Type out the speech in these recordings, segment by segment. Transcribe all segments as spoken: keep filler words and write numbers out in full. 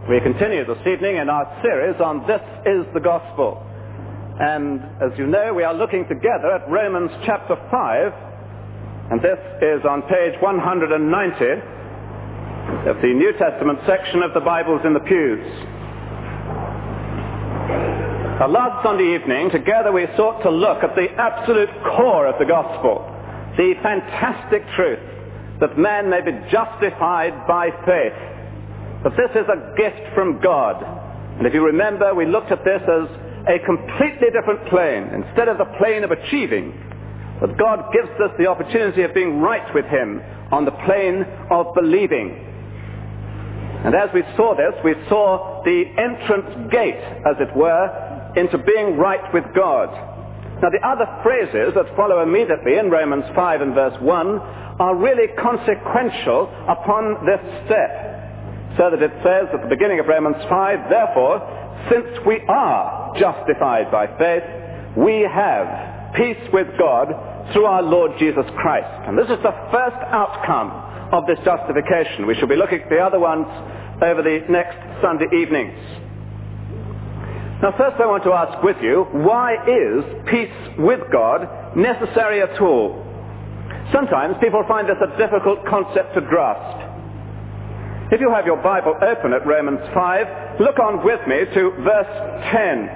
We continue this evening in our series on This is the Gospel. And as you know, we are looking together at Romans chapter five, and this is on page one hundred ninety of the New Testament section of the Bibles in the pews. Now, last Sunday evening, together we sought to look at the absolute core of the Gospel, the fantastic truth that man may be justified by faith. But this is a gift from God. And if you remember, we looked at this as a completely different plane. Instead of the plane of achieving, that God gives us the opportunity of being right with him on the plane of believing. And as we saw this, we saw the entrance gate, as it were, into being right with God. Now, the other phrases that follow immediately in Romans five and verse one are really consequential upon this step. So that it says at the beginning of Romans five, therefore, since we are justified by faith, we have peace with God through our Lord Jesus Christ. And this is the first outcome of this justification. We shall be looking at the other ones over the next Sunday evenings. Now, first I want to ask with you, why is peace with God necessary at all? Sometimes people find this a difficult concept to grasp. If you have your Bible open at Romans five, look on with me to verse ten.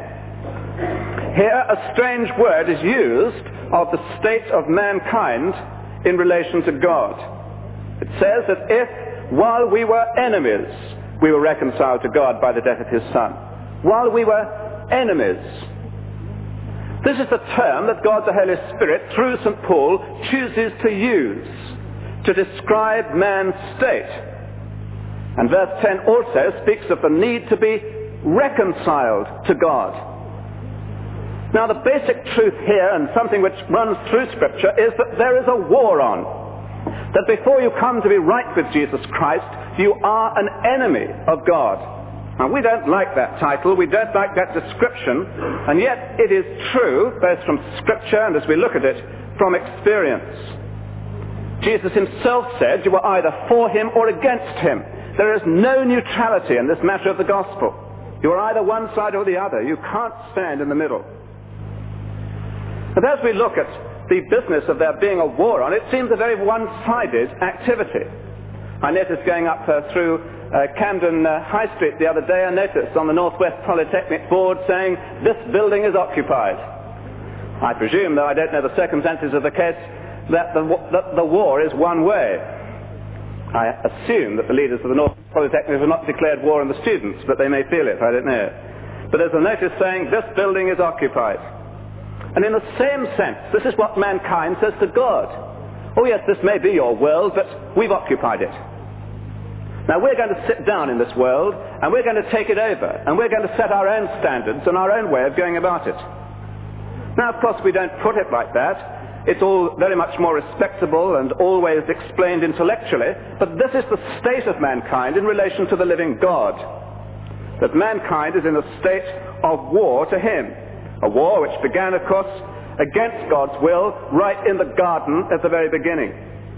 Here a strange word is used of the state of mankind in relation to God. It says that if, while we were enemies, we were reconciled to God by the death of his Son. While we were enemies. This is the term that God the Holy Spirit, through Saint Paul, chooses to use to describe man's state. And verse ten also speaks of the need to be reconciled to God. Now, the basic truth here, and something which runs through Scripture, is that there is a war on. That before you come to be right with Jesus Christ, you are an enemy of God. Now, we don't like that title, we don't like that description, and yet it is true, both from Scripture and as we look at it, from experience. Jesus himself said you were either for him or against him. There is no neutrality in this matter of the gospel. You are either one side or the other. You can't stand in the middle. And as we look at the business of there being a war on, it seems a very one-sided activity. I noticed going up uh, through uh, Camden uh, High Street the other day, I noticed on the Northwest Polytechnic board saying, this building is occupied. I presume, though I don't know the circumstances of the case, that the, that the war is one way. I assume that the leaders of the North Polytechnic have not declared war on the students, but they may feel it, I don't know. But there's a notice saying, this building is occupied. And in the same sense, this is what mankind says to God. Oh yes, this may be your world, but we've occupied it. Now we're going to sit down in this world, and we're going to take it over, and we're going to set our own standards and our own way of going about it. Now, of course, we don't put it like that. It's all very much more respectable and always explained intellectually, but this is the state of mankind in relation to the living God. That mankind is in a state of war to him. A war which began, of course, against God's will right in the garden at the very beginning.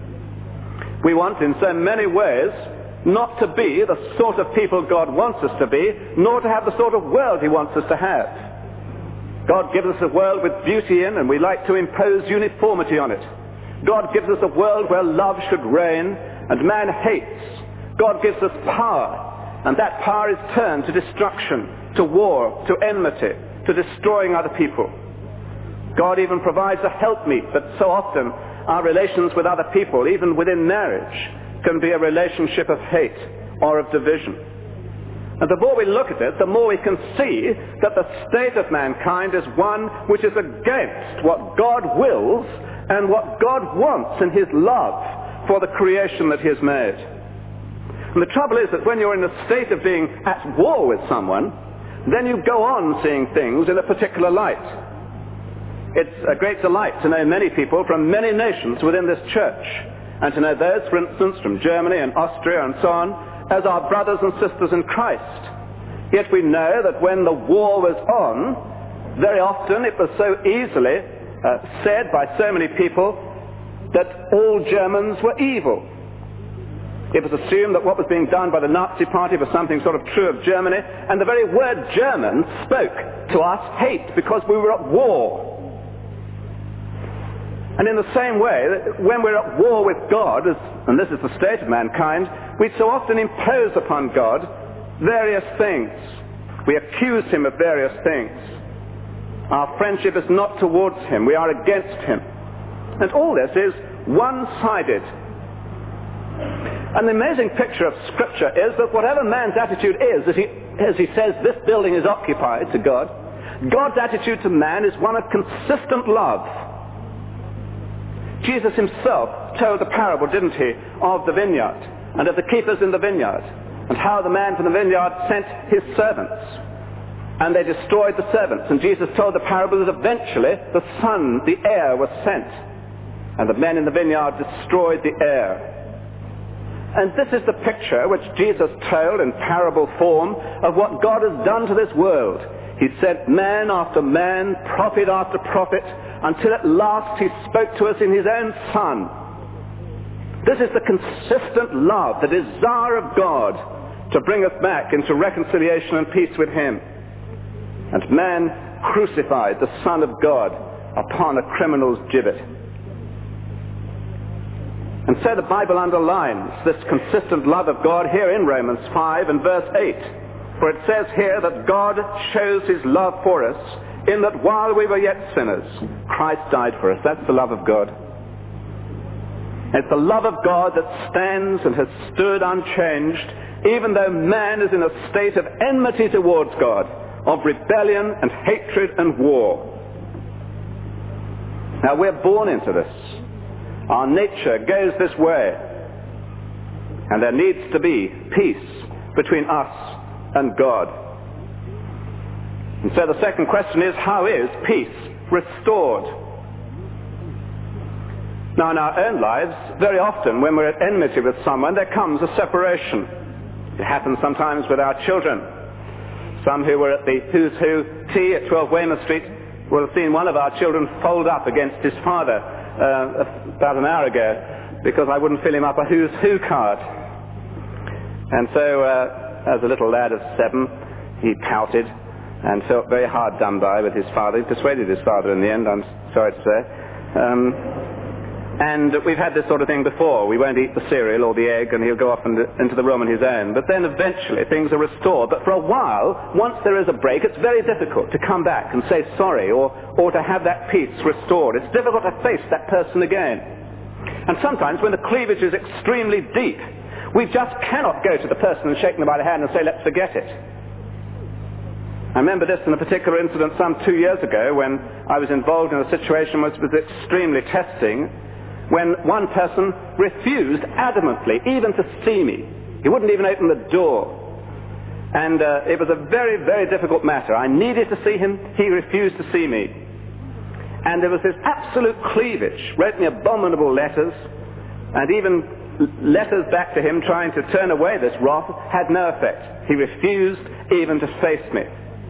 We want, in so many ways, not to be the sort of people God wants us to be, nor to have the sort of world he wants us to have. God gives us a world with beauty in, and we like to impose uniformity on it. God gives us a world where love should reign, and man hates. God gives us power, and that power is turned to destruction, to war, to enmity, to destroying other people. God even provides a helpmeet, but so often our relations with other people, even within marriage, can be a relationship of hate or of division. And the more we look at it, the more we can see that the state of mankind is one which is against what God wills and what God wants in his love for the creation that he has made. And the trouble is that when you're in a state of being at war with someone, then you go on seeing things in a particular light. It's a great delight to know many people from many nations within this church, and to know those, for instance, from Germany and Austria and so on, as our brothers and sisters in Christ. Yet we know that when the war was on, very often it was so easily uh, said by so many people that all Germans were evil. It was assumed that what was being done by the Nazi Party was something sort of true of Germany, and the very word German spoke to us hate because we were at war. And in the same way, when we're at war with God, as, and this is the state of mankind, we so often impose upon God various things. We accuse him of various things. Our friendship is not towards him. We are against him. And all this is one-sided. And the amazing picture of Scripture is that whatever man's attitude is, as he, as he says this building is occupied to God, God's attitude to man is one of consistent love. Jesus himself told the parable, didn't he, of the vineyard and of the keepers in the vineyard, and how the man from the vineyard sent his servants, and they destroyed the servants. And Jesus told the parable that eventually the son, the heir, was sent, and the men in the vineyard destroyed the heir. And this is the picture which Jesus told in parable form of what God has done to this world. He sent man after man, prophet after prophet, until at last he spoke to us in his own Son. This is the consistent love, the desire of God to bring us back into reconciliation and peace with him. And man crucified the Son of God upon a criminal's gibbet. And so the Bible underlines this consistent love of God here in Romans five and verse eight, for it says here that God shows his love for us in that while we were yet sinners, Christ died for us. That's the love of God. It's the love of God that stands and has stood unchanged, even though man is in a state of enmity towards God, of rebellion and hatred and war. Now we're born into this. Our nature goes this way. And there needs to be peace between us and God. And so the second question is, how is peace restored? Now in our own lives, very often when we're at enmity with someone, there comes a separation. It happens sometimes with our children. Some who were at the Who's Who tea at twelve Weymouth Street will have seen one of our children fold up against his father uh, about an hour ago because I wouldn't fill him up a Who's Who card. And so uh, as a little lad of seven, he pouted and felt very hard done by with his father. He persuaded his father in the end, I'm sorry to say. Um, and we've had this sort of thing before. We won't eat the cereal or the egg, and he'll go off into, into the room on his own. But then eventually things are restored. But for a while, once there is a break, it's very difficult to come back and say sorry or, or to have that peace restored. It's difficult to face that person again. And sometimes when the cleavage is extremely deep, we just cannot go to the person and shake them by the hand and say, let's forget it. I remember this in a particular incident some two years ago when I was involved in a situation which was extremely testing, when one person refused adamantly even to see me. He wouldn't even open the door. And uh, it was a very, very difficult matter. I needed to see him. He refused to see me. And there was this absolute cleavage, wrote me abominable letters, and even letters back to him trying to turn away this wrath had no effect. He refused even to face me.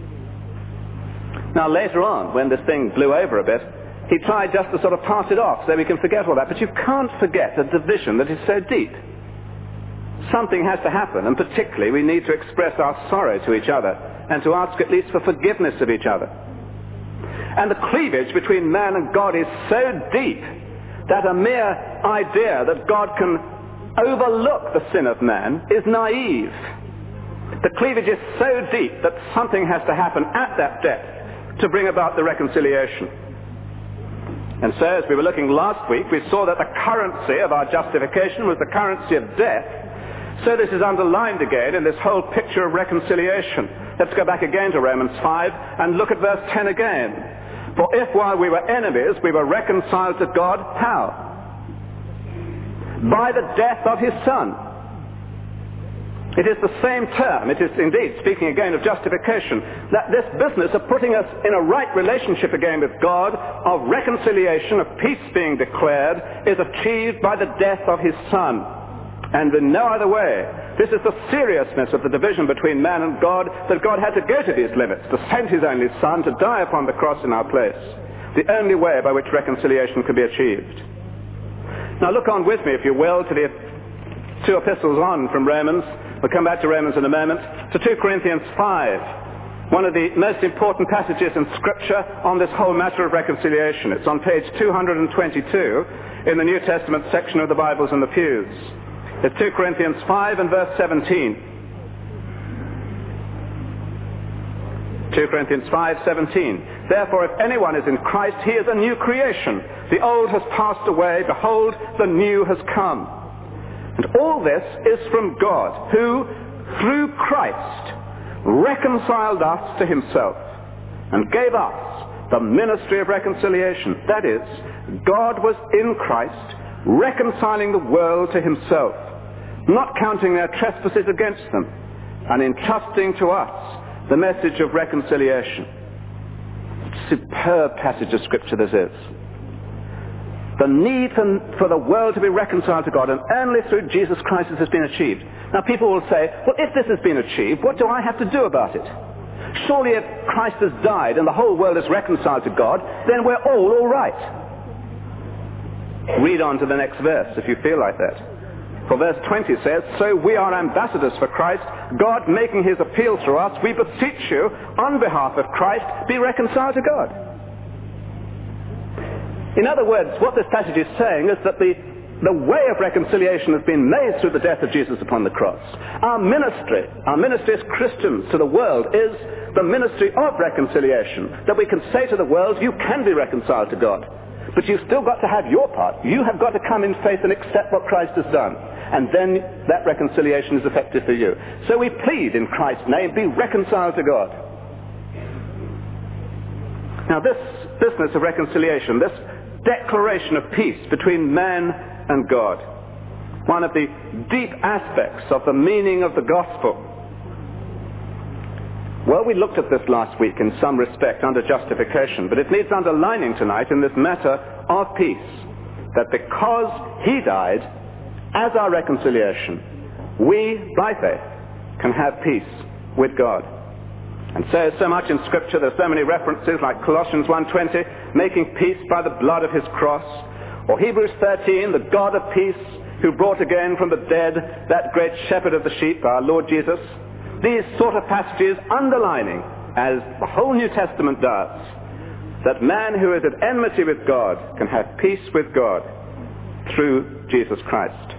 Now later on, when this thing blew over a bit, he tried just to sort of pass it off so we can forget all that. But you can't forget a division that is so deep. Something has to happen, and particularly we need to express our sorrow to each other and to ask at least for forgiveness of each other. And the cleavage between man and God is so deep that a mere idea that God can overlook the sin of man is naive. The cleavage is so deep that something has to happen at that depth to bring about the reconciliation. And so as we were looking last week, we saw that the currency of our justification was the currency of death. So this is underlined again in this whole picture of reconciliation. Let's go back again to Romans five and look at verse ten again. For if while we were enemies, we were reconciled to God, how? By the death of his Son. It is the same term. It is indeed, speaking again of justification, that this business of putting us in a right relationship again with God, of reconciliation, of peace being declared, is achieved by the death of his Son. And in no other way. This is the seriousness of the division between man and God, that God had to go to these limits, to send his only Son to die upon the cross in our place. The only way by which reconciliation could be achieved. Now look on with me, if you will, to the two epistles on from Romans, we'll come back to Romans in a moment, to two Corinthians five, one of the most important passages in Scripture on this whole matter of reconciliation. It's on page two hundred twenty-two in the New Testament section of the Bibles in the pews. It's two Corinthians five and verse seventeen. two Corinthians five seventeen. Therefore, if anyone is in Christ, he is a new creation. The old has passed away. Behold, the new has come. And all this is from God, who, through Christ, reconciled us to himself and gave us the ministry of reconciliation. That is, God was in Christ, reconciling the world to himself, not counting their trespasses against them, and entrusting to us the message of reconciliation. Superb passage of Scripture this is. The need for, for the world to be reconciled to God, and only through Jesus Christ this has been achieved. Now people will say, well, if this has been achieved, what do I have to do about it? Surely if Christ has died and the whole world is reconciled to God, then we're all all right. Read on to the next verse if you feel like that. For verse twenty says, so we are ambassadors for Christ, God making his appeal through us, we beseech you, on behalf of Christ, be reconciled to God. In other words, what this passage is saying is that the, the way of reconciliation has been made through the death of Jesus upon the cross. Our ministry, our ministry as Christians to the world is the ministry of reconciliation, that we can say to the world, you can be reconciled to God. But you've still got to have your part. You have got to come in faith and accept what Christ has done. And then that reconciliation is effective for you. So we plead in Christ's name, be reconciled to God. Now this business of reconciliation, this declaration of peace between man and God, one of the deep aspects of the meaning of the gospel. Well, we looked at this last week in some respect under justification, but it needs underlining tonight in this matter of peace, that because he died as our reconciliation, we, by faith, can have peace with God. And so, so much in Scripture, there's so many references like Colossians one twenty, making peace by the blood of his cross, or Hebrews thirteen, the God of peace, who brought again from the dead that great shepherd of the sheep, our Lord Jesus. These sort of passages underlining, as the whole New Testament does, that man who is at enmity with God can have peace with God through Jesus Christ.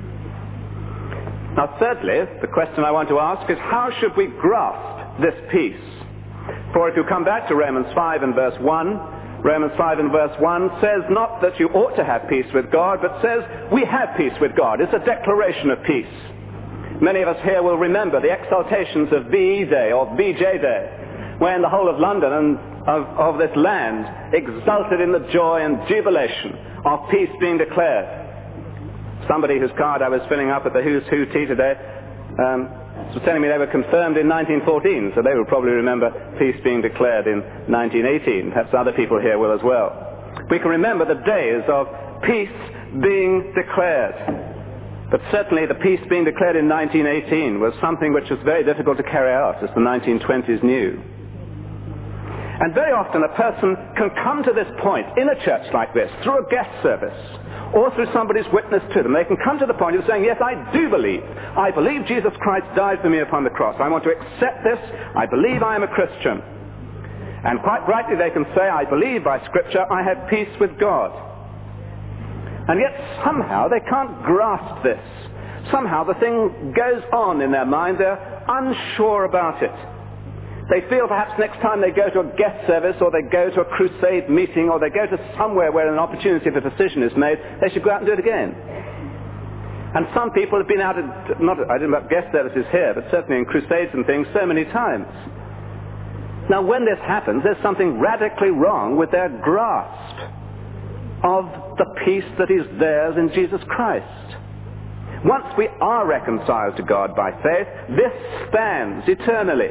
Now thirdly, the question I want to ask is, how should we grasp this peace? For if you come back to Romans five and verse one, Romans five and verse one says not that you ought to have peace with God, but says we have peace with God. It's a declaration of peace. Many of us here will remember the exaltations of V E Day or V J Day, when the whole of London and of, of this land exulted in the joy and jubilation of peace being declared. Somebody whose card I was filling up at the Who's Who tea today um, was telling me they were confirmed in nineteen fourteen, so they will probably remember peace being declared in nineteen eighteen. Perhaps other people here will as well. We can remember the days of peace being declared. But certainly the peace being declared in nineteen eighteen was something which was very difficult to carry out, as the nineteen twenties knew. And very often a person can come to this point in a church like this through a guest service or through somebody's witness to them. They can come to the point of saying, yes, I do believe. I believe Jesus Christ died for me upon the cross. I want to accept this. I believe I am a Christian. And quite rightly they can say, I believe by Scripture I have peace with God. And yet somehow they can't grasp this. Somehow the thing goes on in their mind. They're unsure about it. They feel perhaps next time they go to a guest service or they go to a crusade meeting or they go to somewhere where an opportunity for decision is made, they should go out and do it again. And some people have been out at, not, I don't know about guest services here, but certainly in crusades and things so many times. Now when this happens, there's something radically wrong with their grasp of the peace that is theirs in Jesus Christ. Once we are reconciled to God by faith, this stands eternally.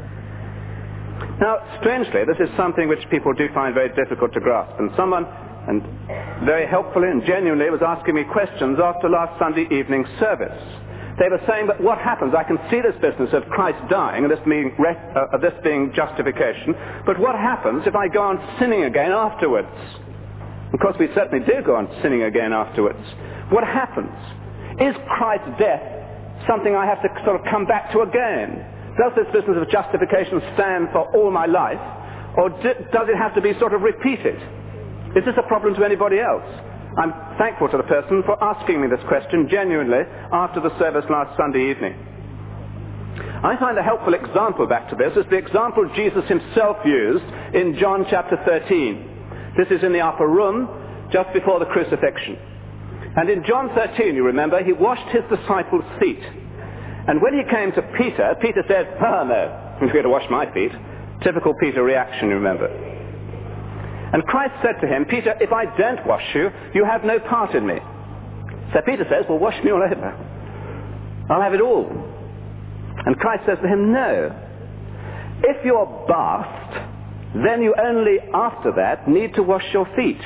Now, strangely, this is something which people do find very difficult to grasp. And someone, and very helpfully and genuinely, was asking me questions after last Sunday evening service. They were saying, but what happens? I can see this business of Christ dying and this being, uh, this being justification, but what happens if I go on sinning again afterwards? Of course, we certainly do go on sinning again afterwards. What happens Is Christ's death something I have to sort of come back to again? Does this business of justification stand for all my life, or does it have to be sort of repeated? Is this a problem to anybody else? I'm thankful to the person for asking me this question genuinely after the service last Sunday evening. I find a helpful example back to this is the example Jesus himself used in John chapter thirteen. This is in the upper room just before the crucifixion. And in John thirteen, you remember, he washed his disciples' feet. And when he came to Peter, Peter said, "Ah, no, you're going to wash my feet." Typical Peter reaction, you remember. And Christ said to him, "Peter, if I don't wash you, you have no part in me." So Peter says, "Well, wash me all over. I'll have it all." And Christ says to him, "No. If you're bathed, then you only after that need to wash your feet."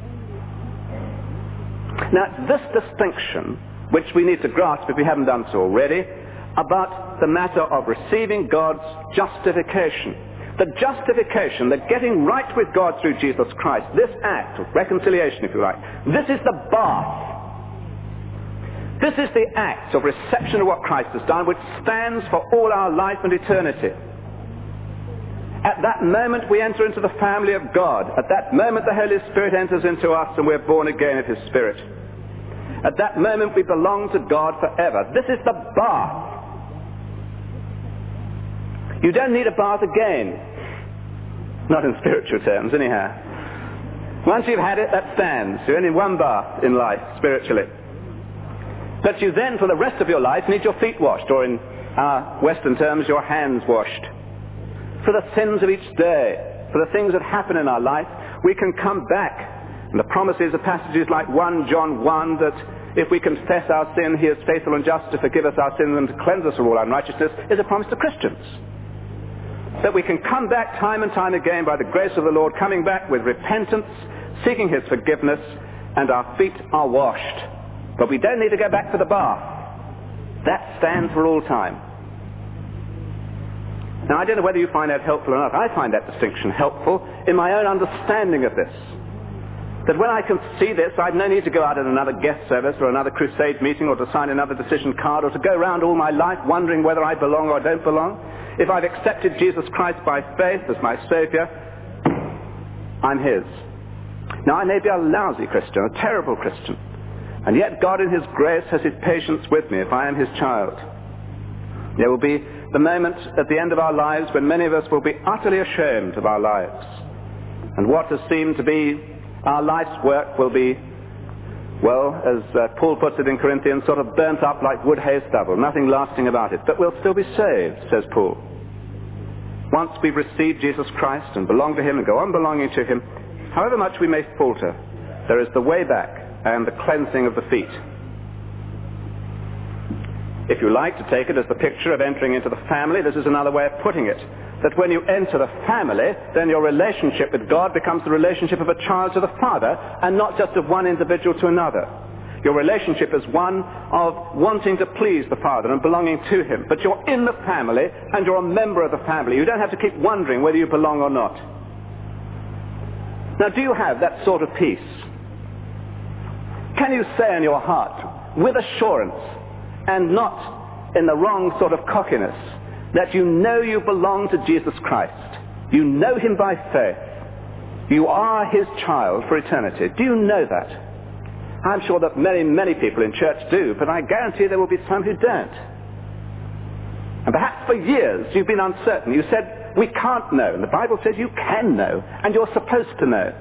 Now, this distinction, which we need to grasp if we haven't done so already, about the matter of receiving God's justification. The justification, the getting right with God through Jesus Christ, this act of reconciliation, if you like, this is the bath. This is the act of reception of what Christ has done, which stands for all our life and eternity. At that moment we enter into the family of God. At that moment the Holy Spirit enters into us and we're born again of his Spirit. At that moment we belong to God forever. This is the bath. You don't need a bath again. Not in spiritual terms, anyhow. Once you've had it, that stands. You're only one bath in life, spiritually. But you then, for the rest of your life, need your feet washed, or in our Western terms, your hands washed. For the sins of each day, for the things that happen in our life, we can come back. And the promises of passages like First John one, that if we confess our sin, he is faithful and just to forgive us our sins and to cleanse us from all unrighteousness, is a promise to Christians. That we can come back time and time again by the grace of the Lord, coming back with repentance, seeking his forgiveness, and our feet are washed. But we don't need to go back to the bath. That stands for all time. Now, I don't know whether you find that helpful or not. I find that distinction helpful in my own understanding of this. That when I can see this, I've no need to go out at another guest service or another crusade meeting or to sign another decision card or to go around all my life wondering whether I belong or don't belong. If I've accepted Jesus Christ by faith as my Savior, I'm his. Now, I may be a lousy Christian, a terrible Christian, and yet God in his grace has his patience with me if I am his child. There will be the moment at the end of our lives when many of us will be utterly ashamed of our lives. And what has seemed to be our life's work will be, well, as uh, Paul puts it in Corinthians, sort of burnt up like wood, hay, stubble, nothing lasting about it. But we'll still be saved, says Paul. Once we've received Jesus Christ and belong to him and go on belonging to him, however much we may falter, there is the way back and the cleansing of the feet. If you like to take it as the picture of entering into the family, this is another way of putting it. That when you enter the family, then your relationship with God becomes the relationship of a child to the Father, and not just of one individual to another. Your relationship is one of wanting to please the Father and belonging to him. But you're in the family, and you're a member of the family. You don't have to keep wondering whether you belong or not. Now, do you have that sort of peace? Can you say in your heart, with assurance, and not in the wrong sort of cockiness, that you know you belong to Jesus Christ? You know him by faith. You are his child for eternity. Do you know that? I'm sure that many, many people in church do, but I guarantee there will be some who don't. And perhaps for years you've been uncertain. You said, we can't know. And the Bible says you can know, and you're supposed to know.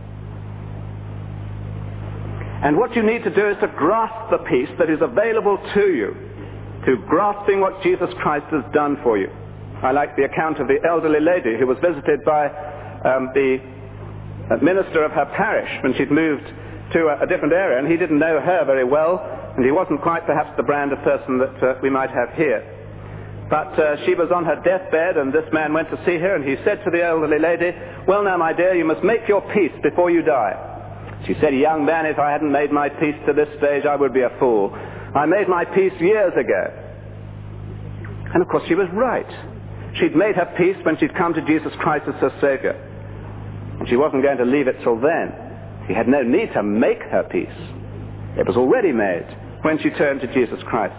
And what you need to do is to grasp the peace that is available to you, to grasping what Jesus Christ has done for you. I like the account of the elderly lady who was visited by um, the minister of her parish when she'd moved to a, a different area, and he didn't know her very well, and he wasn't quite perhaps the brand of person that uh, we might have here. But uh, she was on her deathbed, and this man went to see her, and he said to the elderly lady, "Well now, my dear, you must make your peace before you die." She said, "Young man, if I hadn't made my peace to this stage, I would be a fool. I made my peace years ago." And of course she was right. She'd made her peace when she'd come to Jesus Christ as her Savior. And she wasn't going to leave it till then. She had no need to make her peace. It was already made. when she turned to Jesus Christ.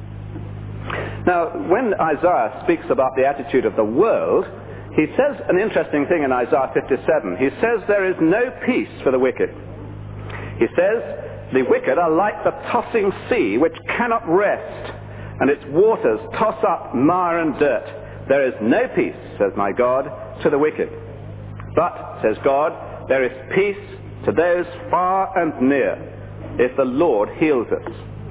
Now, when Isaiah speaks about the attitude of the world, he says an interesting thing in Isaiah fifty-seven. He says there is no peace for the wicked. He says the wicked are like the tossing sea which cannot rest, and its waters toss up mire and dirt. There is no peace, says my God, to the wicked. But, says God, there is peace to those far and near, if the Lord heals us.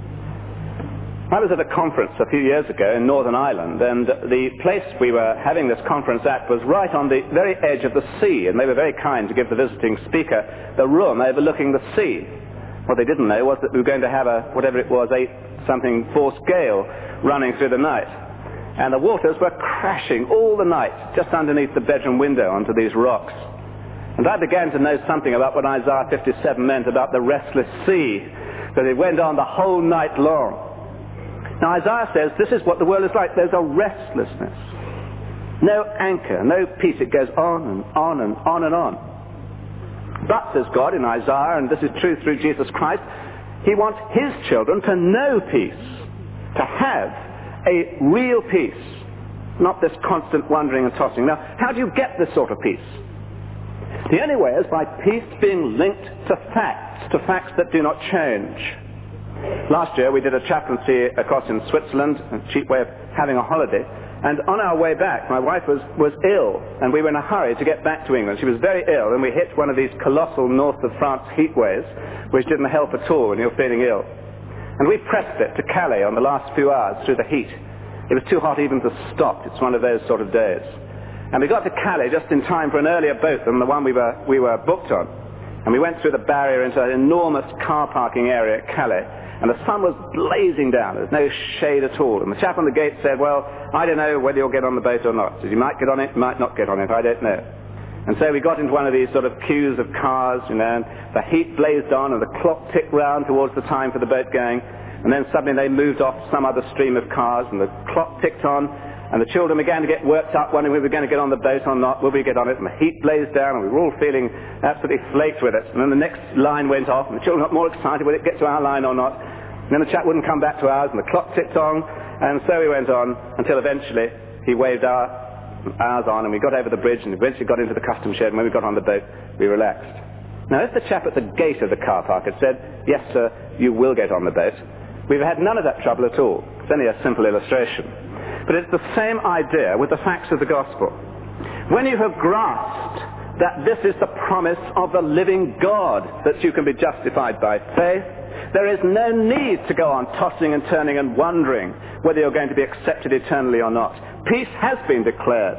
I was at a conference a few years ago in Northern Ireland, and the place we were having this conference at was right on the very edge of the sea, and they were very kind to give the visiting speaker the room overlooking the sea. What they didn't know was that we were going to have a, whatever it was, eight something force gale running through the night. And the waters were crashing all the night just underneath the bedroom window onto these rocks. And I began to know something about what Isaiah fifty-seven meant about the restless sea, that it went on the whole night long. Now Isaiah says this is what the world is like. There's a restlessness. No anchor, no peace. It goes on and on and on and on. But, says God in Isaiah, and this is true through Jesus Christ, he wants his children to know peace, to have a real peace, not this constant wandering and tossing. Now, how do you get this sort of peace? The only way is by peace being linked to facts, to facts that do not change. Last year we did a chaplaincy across in Switzerland, a cheap way of having a holiday, and on our way back my wife was, was ill, and we were in a hurry to get back to England. She was very ill, and we hit one of these colossal north of France heat waves, which didn't help at all when you're feeling ill. And we pressed it to Calais on the last few hours through the heat. It was too hot even to stop. It's one of those sort of days. And we got to Calais just in time for an earlier boat than the one we were, we were booked on. And we went through the barrier into an enormous car parking area at Calais. And the sun was blazing down. There was no shade at all. And the chap on the gate said, well, I don't know whether you'll get on the boat or not. So you might get on it, might not get on it, I don't know. And so we got into one of these sort of queues of cars, you know, and the heat blazed on and the clock ticked round towards the time for the boat going. And then suddenly they moved off some other stream of cars and the clock ticked on. And the children began to get worked up, wondering if we were going to get on the boat or not. Will we get on it? And the heat blazed down, and we were all feeling absolutely flaked with it. And then the next line went off, and the children got more excited, will it get to our line or not? And then the chap wouldn't come back to ours, and the clock ticked on. And so we went on until eventually he waved our, ours on, and we got over the bridge, and eventually got into the customs shed. And when we got on the boat, we relaxed. Now, if the chap at the gate of the car park had said, yes, sir, you will get on the boat, we've had none of that trouble at all. It's only a simple illustration. But it's the same idea with the facts of the gospel. When you have grasped that this is the promise of the living God, that you can be justified by faith, there is no need to go on tossing and turning and wondering whether you're going to be accepted eternally or not. Peace has been declared.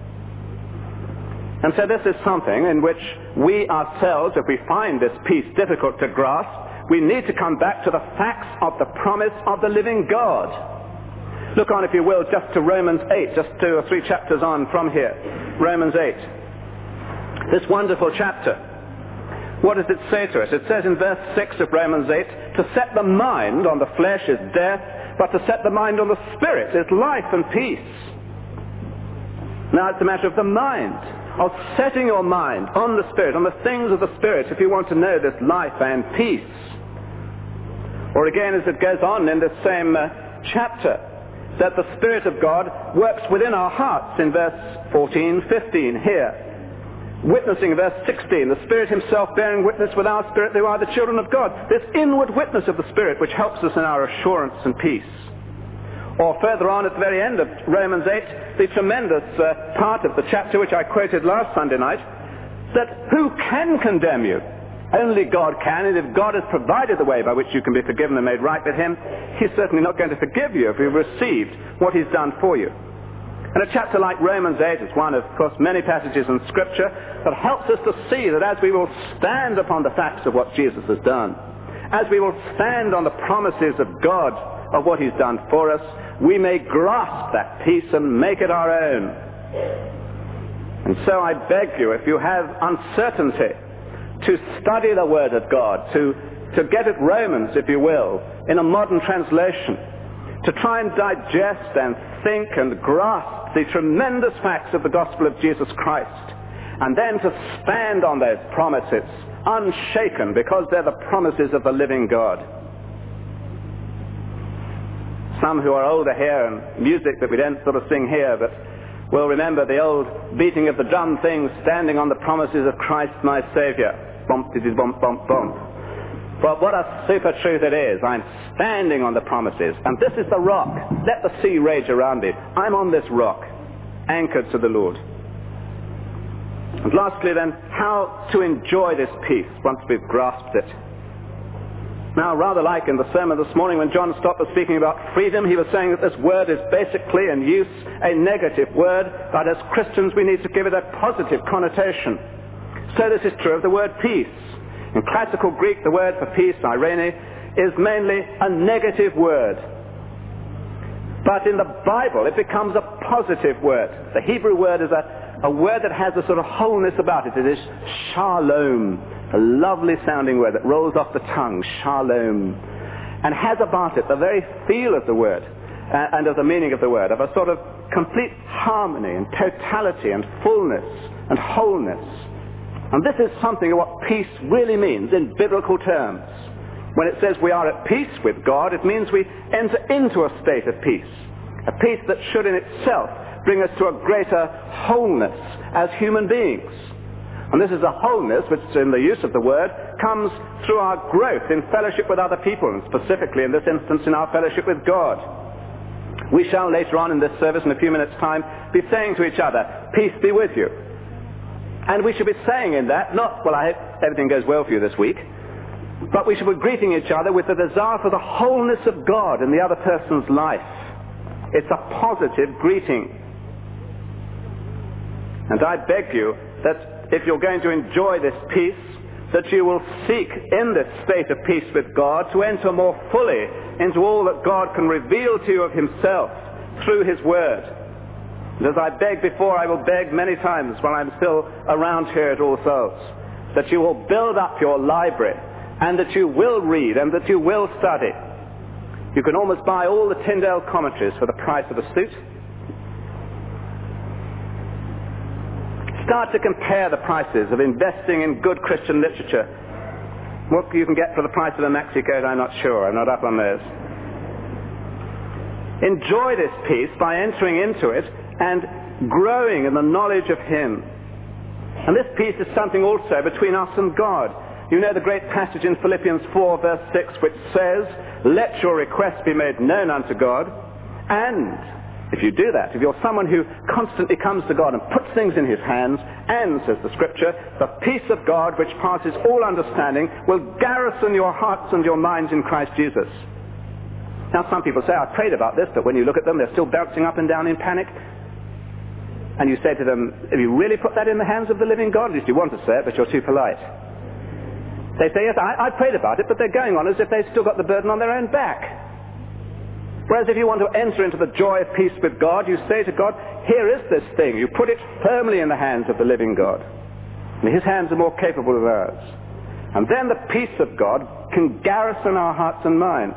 And so this is something in which we ourselves, if we find this peace difficult to grasp, we need to come back to the facts of the promise of the living God. Look on, if you will, just to Romans eight, just two or three chapters on from here. Romans eight. This wonderful chapter. What does it say to us? It says in verse six of Romans eight, to set the mind on the flesh is death, but to set the mind on the spirit is life and peace. Now it's a matter of the mind, of setting your mind on the spirit, on the things of the spirit, if you want to know this life and peace. Or again, as it goes on in this same uh, chapter, that the Spirit of God works within our hearts in verse fourteen, fifteen here. Witnessing verse sixteen, the Spirit himself bearing witness with our spirit, they are the children of God. This inward witness of the Spirit which helps us in our assurance and peace. Or further on at the very end of Romans eight, the tremendous uh, part of the chapter which I quoted last Sunday night, that who can condemn you? Only God can, and if God has provided the way by which you can be forgiven and made right with him, he's certainly not going to forgive you if you've received what he's done for you. And a chapter like Romans eight is one of, of course, many passages in Scripture that helps us to see that as we will stand upon the facts of what Jesus has done, as we will stand on the promises of God of what he's done for us, we may grasp that peace and make it our own. And so I beg you, if you have uncertainty, to study the Word of God, to, to get at Romans, if you will, in a modern translation, to try and digest and think and grasp the tremendous facts of the gospel of Jesus Christ, and then to stand on those promises, unshaken, because they're the promises of the living God. Some who are older here, and music that we don't sort of sing here, but will remember the old beating of the drum thing, standing on the promises of Christ my Saviour. Bump, diddy, bump, bump, bump. But what a super truth it is. I'm standing on the promises, and this is the rock. Let the sea rage around me. I'm on this rock, anchored to the Lord. And lastly then, how to enjoy this peace once we've grasped it. Now, rather like in the sermon this morning when John Stott was speaking about freedom, he was saying that this word is basically in use a negative word, but as Christians we need to give it a positive connotation. So this is true of the word peace. In classical Greek, the word for peace, eirene, is mainly a negative word. But in the Bible, it becomes a positive word. The Hebrew word is a, a word that has a sort of wholeness about it. It is shalom, a lovely sounding word that rolls off the tongue, shalom, and has about it the very feel of the word uh, and of the meaning of the word, of a sort of complete harmony and totality and fullness and wholeness. And this is something of what peace really means in biblical terms. When it says we are at peace with God, it means we enter into a state of peace, a peace that should in itself bring us to a greater wholeness as human beings. And this is a wholeness which, in the use of the word, comes through our growth in fellowship with other people, and specifically in this instance in our fellowship with God. We shall later on in this service, in a few minutes' time, be saying to each other, peace be with you. And we should be saying in that, not, well, I hope everything goes well for you this week, but we should be greeting each other with the desire for the wholeness of God in the other person's life. It's a positive greeting. And I beg you that if you're going to enjoy this peace, that you will seek in this state of peace with God to enter more fully into all that God can reveal to you of himself through his word. And as I begged before, I will beg many times when I'm still around here at All Souls, that you will build up your library and that you will read and that you will study. You can almost buy all the Tyndale commentaries for the price of a suit. Start to compare the prices of investing in good Christian literature. What you can get for the price of a maxi coat, I'm not sure. I'm not up on those. Enjoy this peace by entering into it and growing in the knowledge of him. And this peace is something also between us and God. You know the great passage in Philippians four verse six which says, let your requests be made known unto God. And if you do that, if you're someone who constantly comes to God and puts things in his hands, and, says the scripture, the peace of God which passes all understanding will garrison your hearts and your minds in Christ Jesus. Now some people say, I prayed about this, but when you look at them, they're still bouncing up and down in panic. And you say to them, have you really put that in the hands of the living God? At least you want to say it, but you're too polite. They say, yes, I, I prayed about it, but they're going on as if they've still got the burden on their own back. Whereas if you want to enter into the joy of peace with God, you say to God, here is this thing. You put it firmly in the hands of the living God. And his hands are more capable than ours. And then the peace of God can garrison our hearts and minds.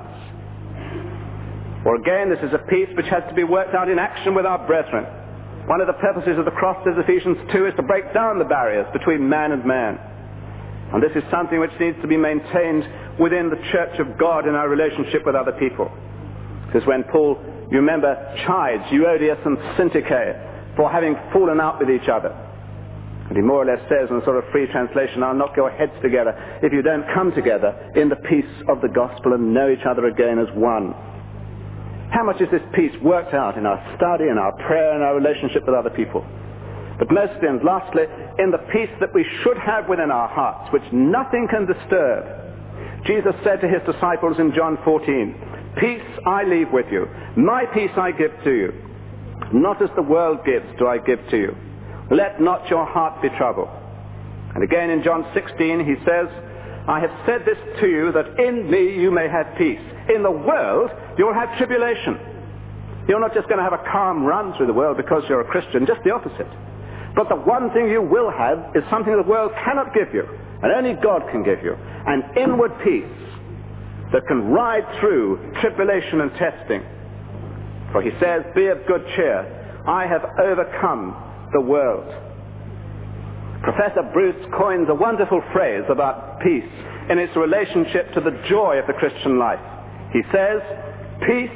Or again, this is a peace which has to be worked out in action with our brethren. One of the purposes of the cross, says Ephesians two, is to break down the barriers between man and man. And this is something which needs to be maintained within the church of God in our relationship with other people. Because when Paul, you remember, chides Euodias and Syntyche for having fallen out with each other. And he more or less says in a sort of free translation, I'll knock your heads together if you don't come together in the peace of the gospel and know each other again as one. How much is this peace worked out in our study, in our prayer, in our relationship with other people? But mostly and lastly, in the peace that we should have within our hearts, which nothing can disturb. Jesus said to his disciples in John fourteen, peace I leave with you, my peace I give to you. Not as the world gives do I give to you. Let not your heart be troubled. And again in John sixteen he says, I have said this to you that in me you may have peace. In the world you'll have tribulation. You're not just going to have a calm run through the world because you're a Christian, just the opposite. But the one thing you will have is something the world cannot give you, and only God can give you, an inward peace that can ride through tribulation and testing. For he says, be of good cheer, I have overcome the world. Professor Bruce coins a wonderful phrase about peace in its relationship to the joy of the Christian life. He says, peace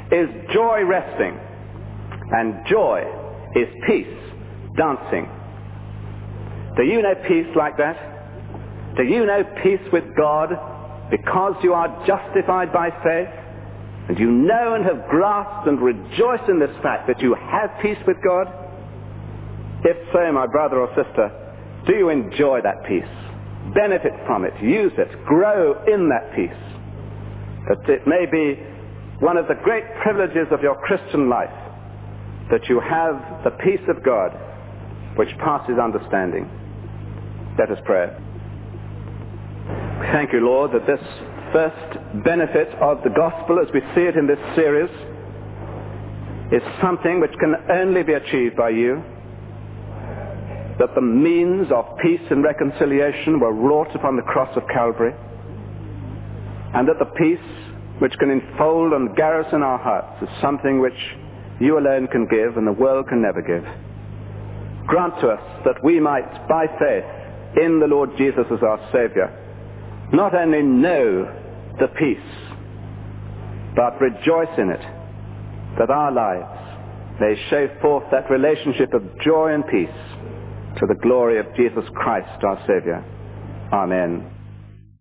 is joy resting, and joy is peace dancing. Do you know peace like that? Do you know peace with God because you are justified by faith? And you know and have grasped and rejoice in this fact that you have peace with God? If so, my brother or sister, do you enjoy that peace? Benefit from it, use it, grow in that peace. That it may be one of the great privileges of your Christian life that you have the peace of God which passes understanding. Let us pray. Thank you, Lord, that this first benefit of the gospel as we see it in this series is something which can only be achieved by you. That the means of peace and reconciliation were wrought upon the cross of Calvary, and that the peace which can enfold and garrison our hearts is something which you alone can give and the world can never give. Grant to us that we might, by faith in the Lord Jesus as our Savior, not only know the peace, but rejoice in it, that our lives may show forth that relationship of joy and peace to the glory of Jesus Christ, our Savior. Amen.